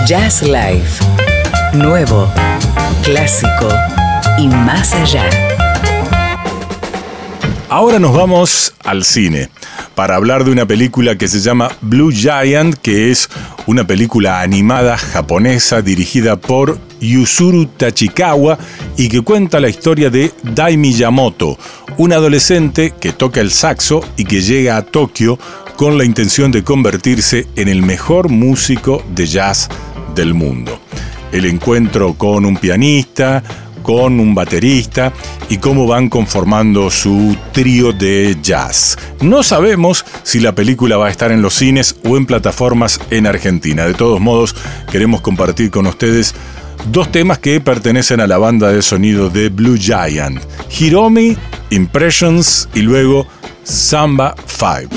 Jazz Live. Nuevo, clásico y más allá. Ahora nos vamos al cine para hablar de una película que se llama Blue Giant, que es una película animada japonesa dirigida por Yuzuru Tachikawa y que cuenta la historia de Dai Miyamoto, un adolescente que toca el saxo y que llega a Tokio con la intención de convertirse en el mejor músico de jazz del mundo. El encuentro con un pianista, con un baterista y cómo van conformando su trío de jazz. No sabemos si la película va a estar en los cines o en plataformas en Argentina. De todos modos, queremos compartir con ustedes dos temas que pertenecen a la banda de sonido de Blue Giant: Hiromi, Impressions y luego Samba 5.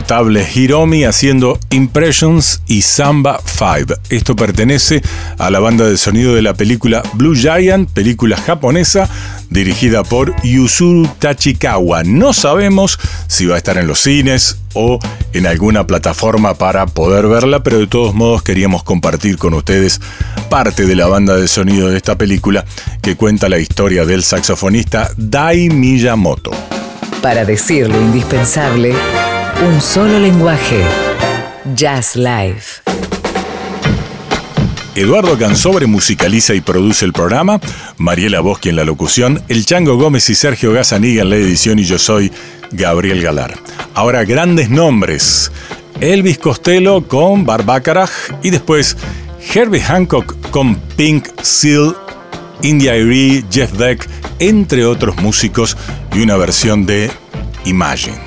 notable Hiromi haciendo Impressions y Samba 5. Esto pertenece a la banda de sonido de la película Blue Giant, película japonesa dirigida por Yuzuru Tachikawa. No sabemos si va a estar en los cines o en alguna plataforma para poder verla, pero de todos modos queríamos compartir con ustedes parte de la banda de sonido de esta película que cuenta la historia del saxofonista Dai Miyamoto. Para decir lo indispensable, un solo lenguaje. Jazz Live. Eduardo Cansobre musicaliza y produce el programa, Mariela Boschi en la locución, El Chango Gómez y Sergio Gazzaniga en la edición y yo soy Gabriel Galar. Ahora grandes nombres, Elvis Costello con Burt Bacharach y después Herbie Hancock con Pink, Seal, India Arie, Jeff Beck, entre otros músicos y una versión de Imagine.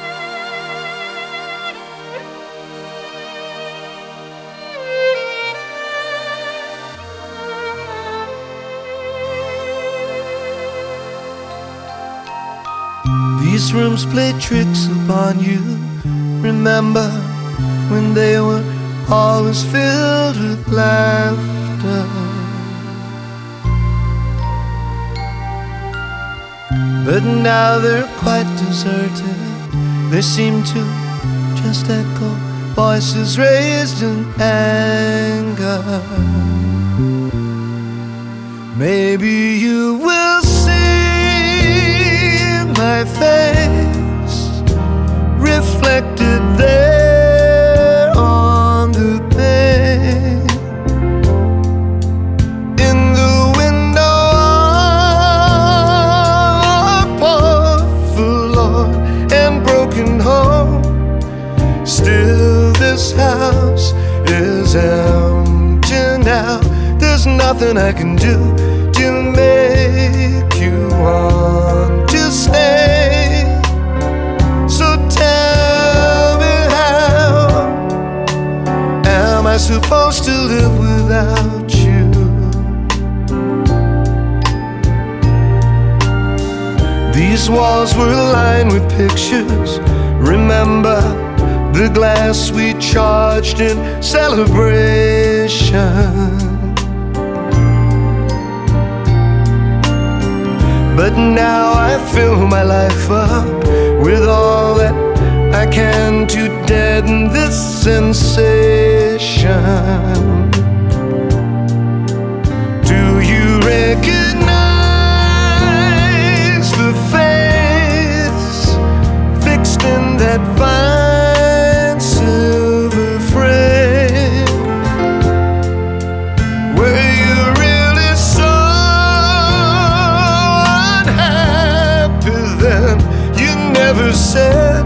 These rooms play tricks upon you. Remember when they were always filled with laughter? But now they're quite deserted. They seem to just echo voices raised in anger. Maybe you will see my face reflected there on the pane in the window of a poor forlorn and broken home. Still this house is empty now. There's nothing I can do to make you want to stay. So tell me, how am I supposed to live without you? These walls were lined with pictures. Remember the glass we charged in celebration? But now I fill my life up with all that I can to deaden this sensation. Do you recognize the face fixed in that fine silver frame? Were you really so you never said?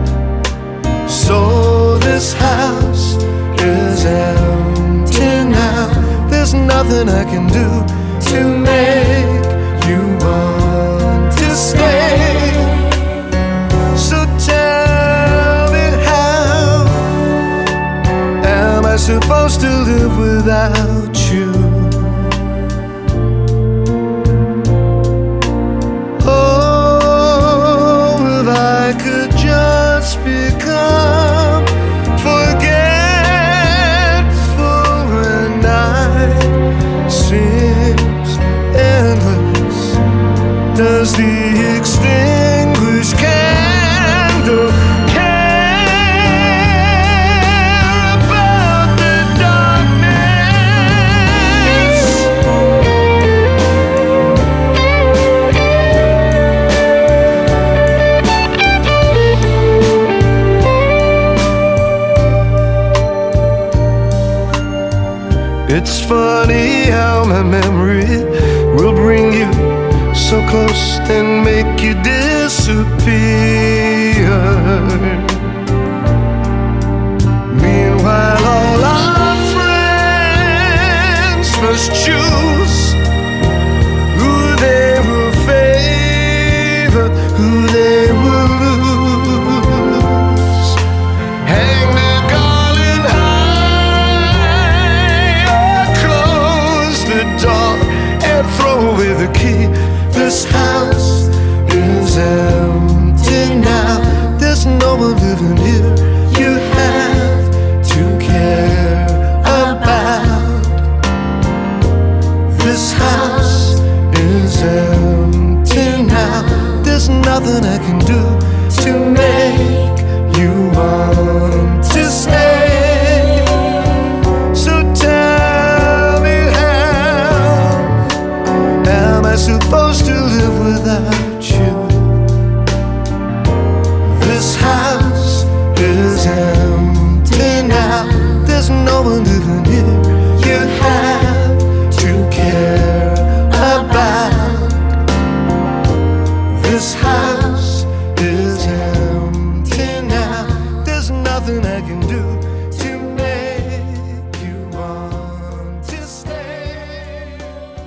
So this house is empty now. There's nothing I can do to make you want to stay. So tell me, how am I supposed to live without you? I could just become forgetful when night seems endless. Does the extinguished candle care about the darkness? It's funny how my memory will bring you so close and make you disappear. Meanwhile, all our friends must choose who they will favor, who they will lose. Hang the garland high or close the door and throw away the key. This house is empty now. There's no one living here. You This house is empty now. There's nothing I can do to make you want to stay. So tell me, how am I supposed to live without you? This house is empty now. There's no one living here. You have to care about. This house is empty now. There's nothing I can do to make you want to stay.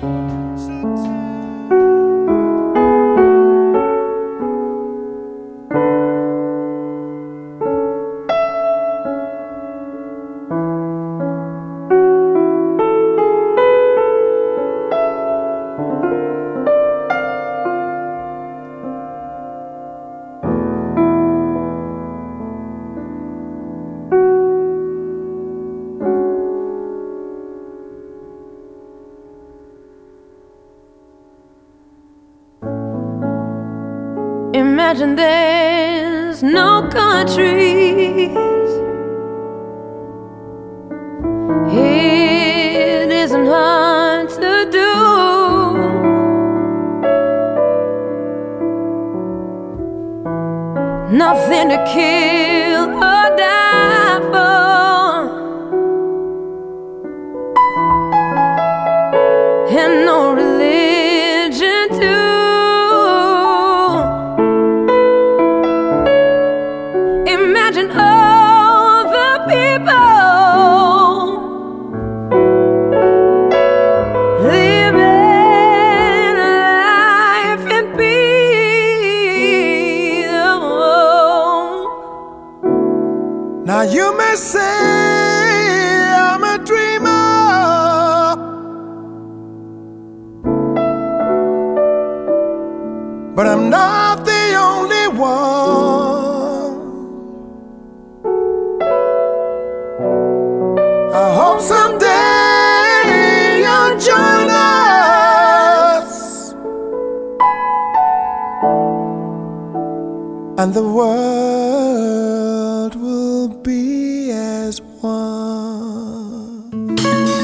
Imagine there's no countries. It isn't hard to do. Nothing to kill or die for, and no religion too. Imagine all the people living life in peace. Oh. Now you may say I'm a dreamer, but I'm not the only one. I hope someday you'll join us, and the world will be as one.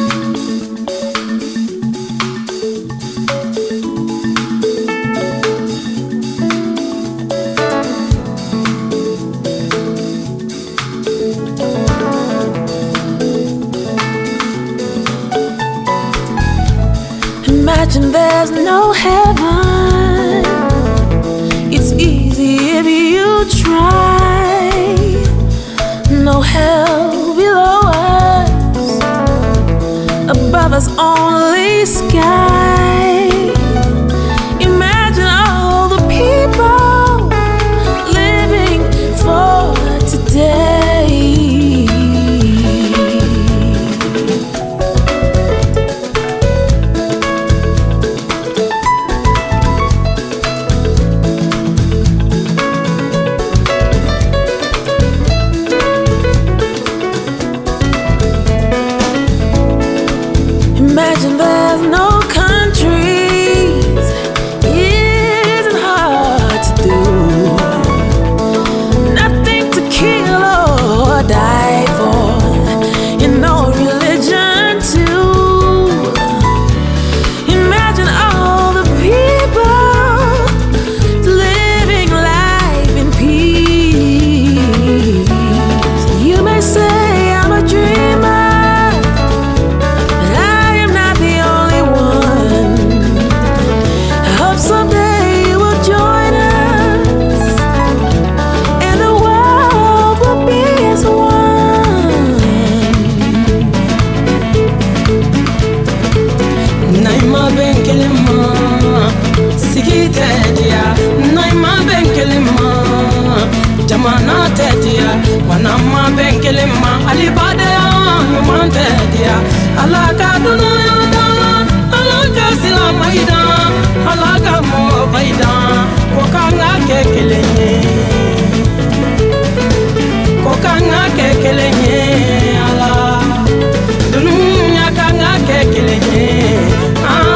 Imagine there's no heaven. It's easy if you try. No hell below us, above us only sky. Imagine all the people living for today. Imagine there's no countries. It isn't hard to do. Nothing to kill or die for, and no religion too. Imagine all the people living life in peace. You may say I'm a dreamer, someday you will join us, and the world will be as one. Naima benkelema, sigite dia. Naima benkelema, jamana tedia. Wanama benkelema, alibade yumante dia. Alaka dunia da, alaka silamaida. Alaga mo baida, kokanga kekelenye, kokanga kekelenye, ala, dununya kanga kekelenye, ah.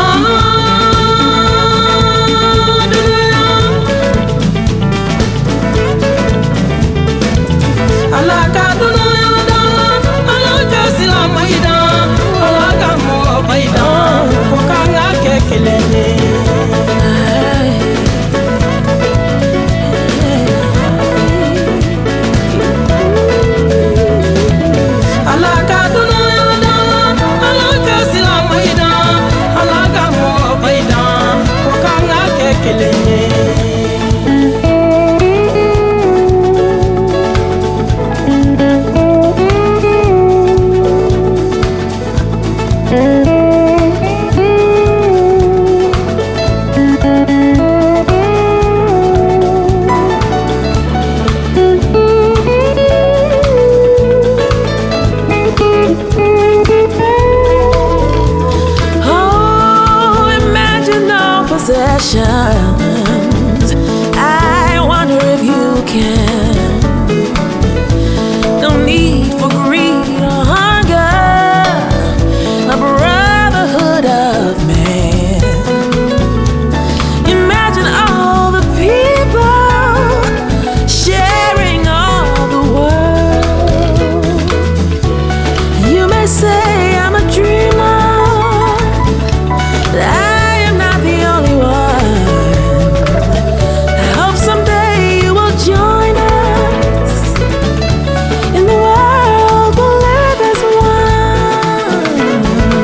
passions. I wonder if you can. No need for greed or hunger, a brotherhood of man. Imagine all the people sharing all the world. You may say I'm a dreamer, but I am not the only one. I hope someday you will join us, and the world will live as one.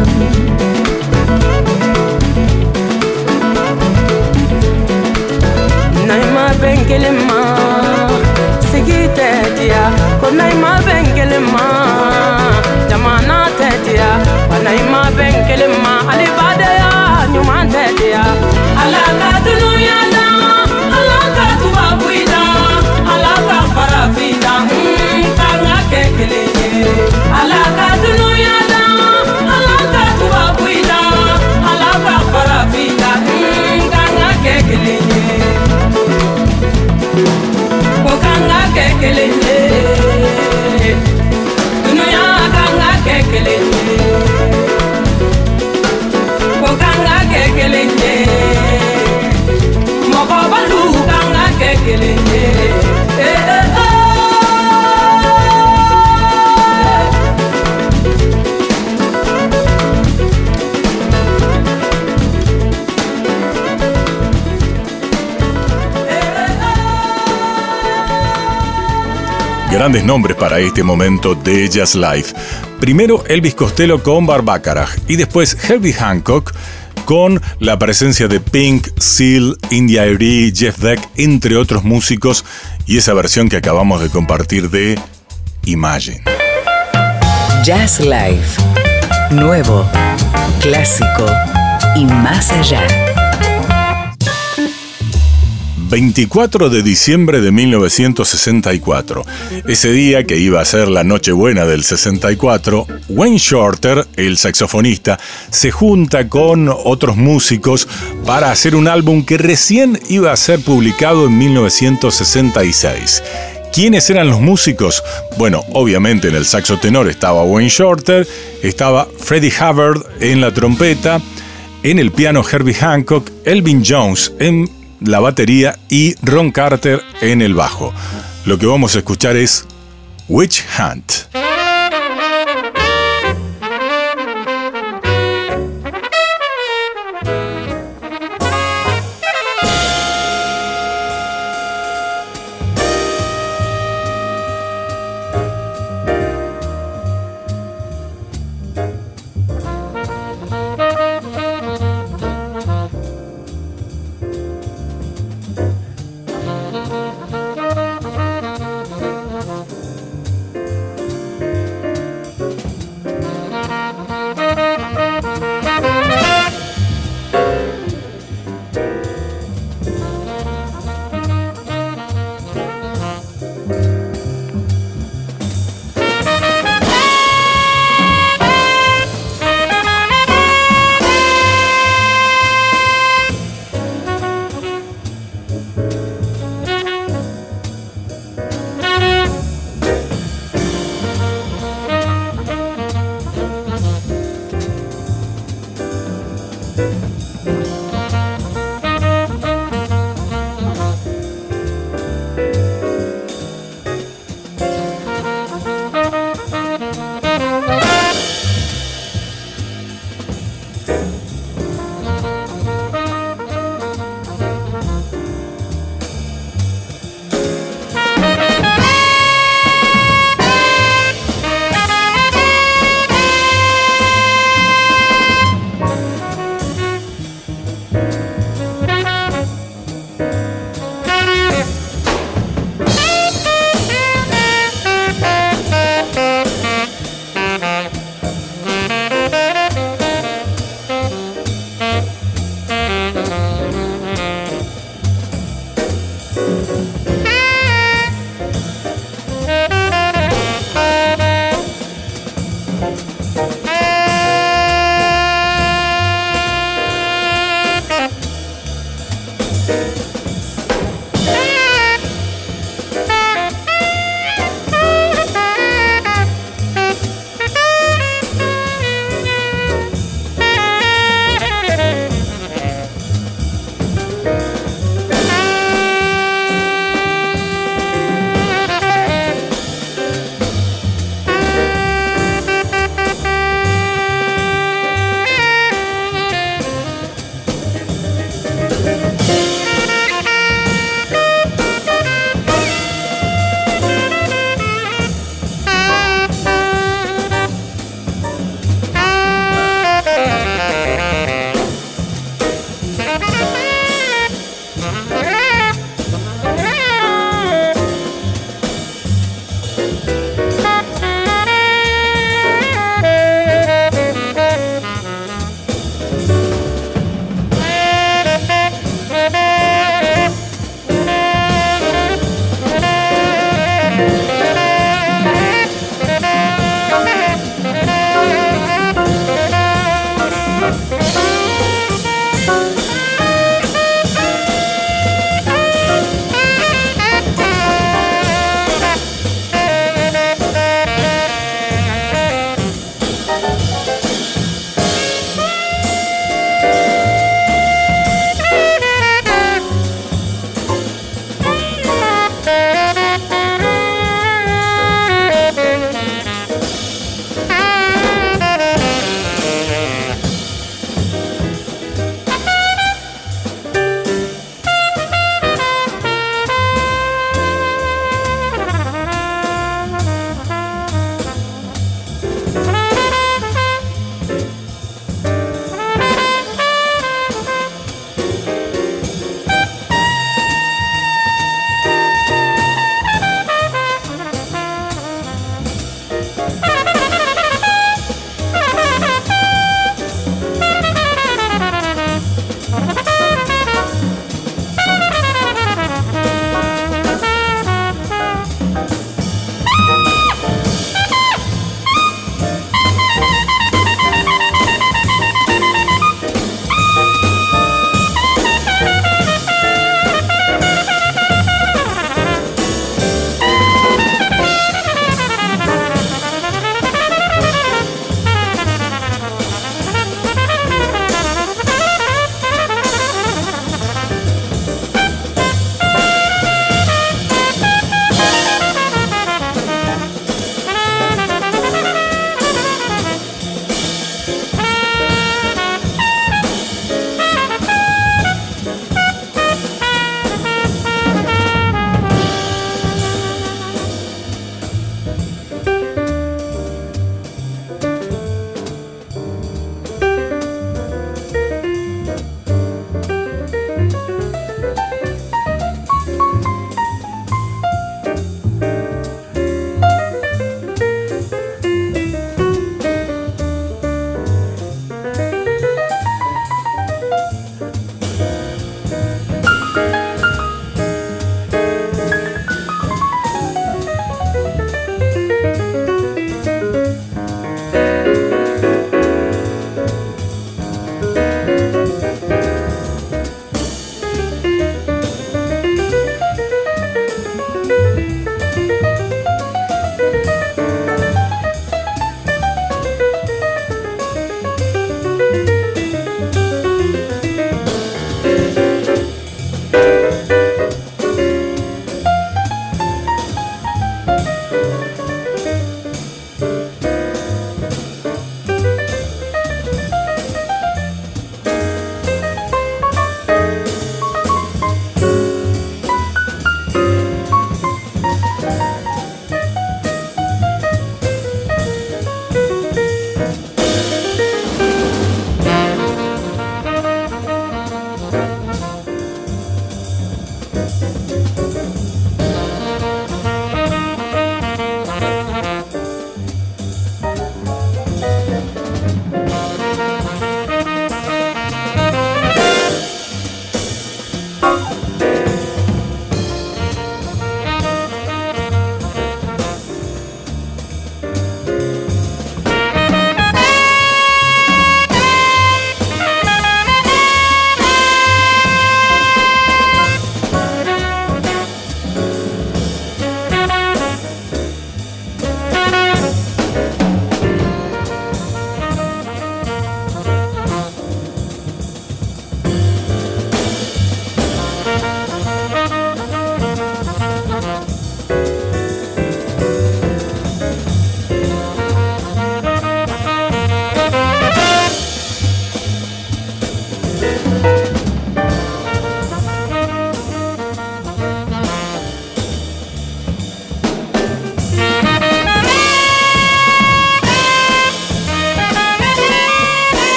Naima bengelema sigite dia ko naima bengelema jamana tedia wa naima bengelema alibada ya nyuma tedia alaka dunia na alaka tuwabuida alaka farafida kanga kekelenye alaka dunia na alaka tuwabuida alaka farafida kanga kekelenye Kokanga kekelenye Dunuya kanga kekelenye Kokanga kekelenye Mokobalu kanga kekelenye Grandes nombres para este momento de Jazz Live. Primero Elvis Costello con Barbacharach y después Herbie Hancock con la presencia de Pink, Seal, India Arie, Jeff Beck, entre otros músicos, y esa versión que acabamos de compartir de Imagine. Jazz Live. Nuevo, clásico y más allá. 24 de diciembre de 1964. Ese día, que iba a ser la Nochebuena del 64, Wayne Shorter, el saxofonista, se junta con otros músicos para hacer un álbum que recién iba a ser publicado en 1966. ¿Quiénes eran los músicos? Bueno, obviamente en el saxo tenor estaba Wayne Shorter, estaba Freddie Hubbard en la trompeta, en el piano Herbie Hancock, Elvin Jones en la batería y Ron Carter en el bajo. Lo que vamos a escuchar es Witch Hunt.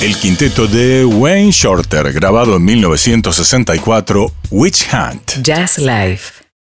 El quinteto de Wayne Shorter, grabado en 1964, Witch Hunt. Jazz Live.